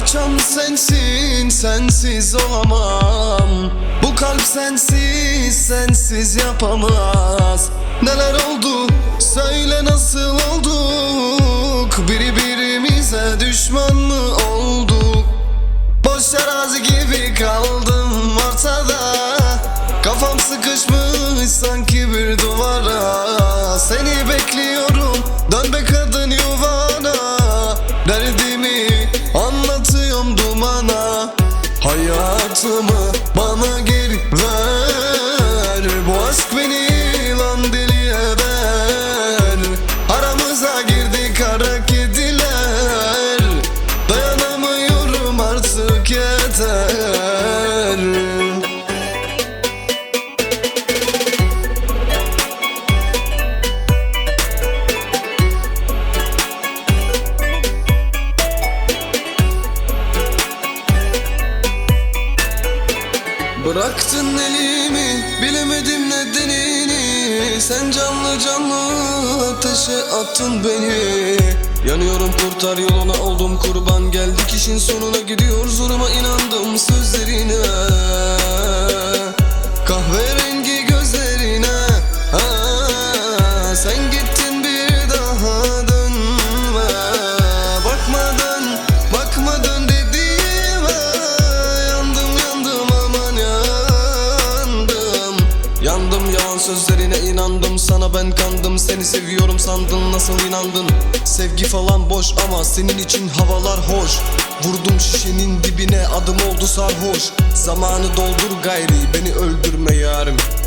akşam sensin, sensiz olamam. Bu kalp sensiz, sensiz yapamaz. Neler oldu, söyle nasıl olduk? Birbirimize düşman mı olduk? Boş arazi gibi kaldım ortada. Kafam sıkışmış sanki bir duvara. Seni bekliyorum, dön be kadın yuvana. Derdimi anlatıyorum dumana. Hayatımı bana geri ver. Bu aşk beni lan deli eder. Aramıza girdi kara kediler. Dayanamıyorum artık, yeter. Bıraktın elimi, bilemedim nedenini. Sen canlı canlı ateşe attın beni. Yanıyorum, kurtar yoluna oldum kurban. Geldik işin sonuna, gidiyor zoruma inandım sözlerine. Kahverengi gözlerine. Sen gittin, bir daha dönme. Bakma dön dediğime. Yandım aman yandım, yalan sözlerine inandım. Sana ben kandım, seni seviyorum sandın, nasıl inandın? Sevgi falan boş ama senin için havalar hoş. Vurdum şişenin dibine, adım oldu sarhoş. Zamanı doldur gayri, beni öldürme yarim.